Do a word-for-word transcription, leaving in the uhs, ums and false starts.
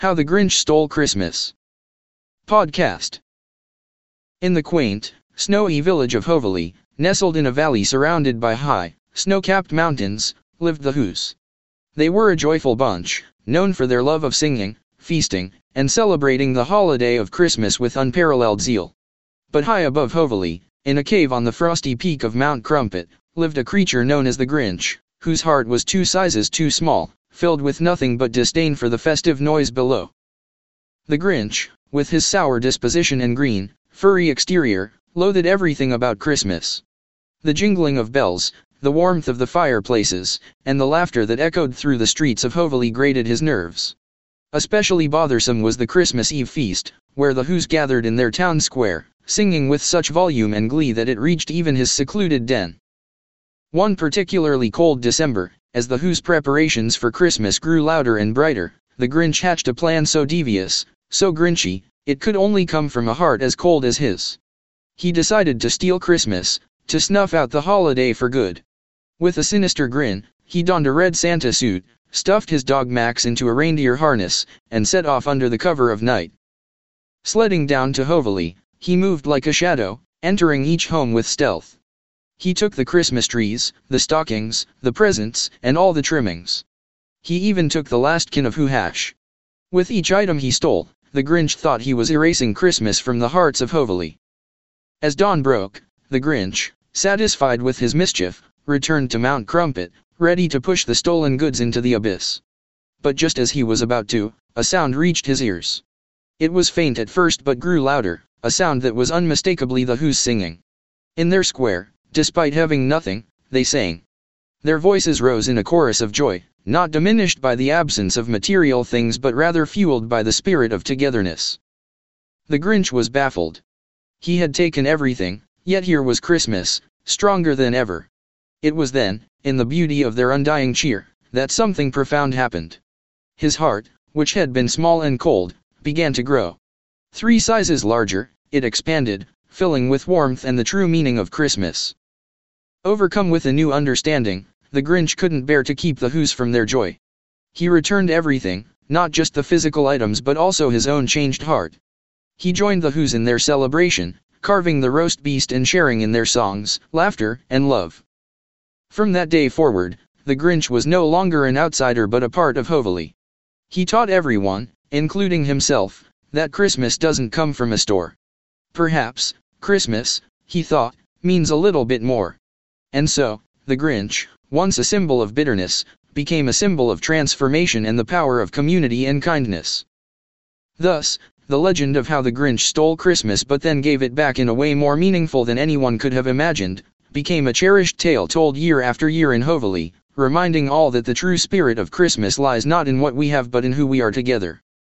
How the Grinch Stole Christmas. Podcast. In the quaint, snowy village of Hoveley, nestled in a valley surrounded by high, snow-capped mountains, lived the Whos. They were a joyful bunch, known for their love of singing, feasting, and celebrating the holiday of Christmas with unparalleled zeal. But high above Hoveley, in a cave on the frosty peak of Mount Crumpet, lived a creature known as the Grinch, whose heart was two sizes too small, filled with nothing but disdain for the festive noise below. The Grinch, with his sour disposition and green, furry exterior, loathed everything about Christmas. The jingling of bells, the warmth of the fireplaces, and the laughter that echoed through the streets of Hoveley grated his nerves. Especially bothersome was the Christmas Eve feast, where the Whos gathered in their town square, singing with such volume and glee that it reached even his secluded den. One particularly cold December, as the Whos' preparations for Christmas grew louder and brighter, the Grinch hatched a plan so devious, so Grinchy, it could only come from a heart as cold as his. He decided to steal Christmas, to snuff out the holiday for good. With a sinister grin, he donned a red Santa suit, stuffed his dog Max into a reindeer harness, and set off under the cover of night. Sledding down to Hoveley, he moved like a shadow, entering each home with stealth. He took the Christmas trees, the stockings, the presents, and all the trimmings. He even took the last can of Who hash. With each item he stole, the Grinch thought he was erasing Christmas from the hearts of Hoveley. As dawn broke, the Grinch, satisfied with his mischief, returned to Mount Crumpet, ready to push the stolen goods into the abyss. But just as he was about to, a sound reached his ears. It was faint at first but grew louder, a sound that was unmistakably the Whos singing. In their square, despite having nothing, they sang. Their voices rose in a chorus of joy, not diminished by the absence of material things but rather fueled by the spirit of togetherness. The Grinch was baffled. He had taken everything, yet here was Christmas, stronger than ever. It was then, in the beauty of their undying cheer, that something profound happened. His heart, which had been small and cold, began to grow. Three sizes larger, it expanded, filling with warmth and the true meaning of Christmas. Overcome with a new understanding, the Grinch couldn't bear to keep the Whos from their joy. He returned everything, not just the physical items but also his own changed heart. He joined the Whos in their celebration, carving the roast beast and sharing in their songs, laughter, and love. From that day forward, the Grinch was no longer an outsider but a part of Hoveley. He taught everyone, including himself, that Christmas doesn't come from a store. Perhaps, Christmas, he thought, means a little bit more. And so, the Grinch, once a symbol of bitterness, became a symbol of transformation and the power of community and kindness. Thus, the legend of how the Grinch stole Christmas but then gave it back in a way more meaningful than anyone could have imagined, became a cherished tale told year after year in Hoveley, reminding all that the true spirit of Christmas lies not in what we have but in who we are together.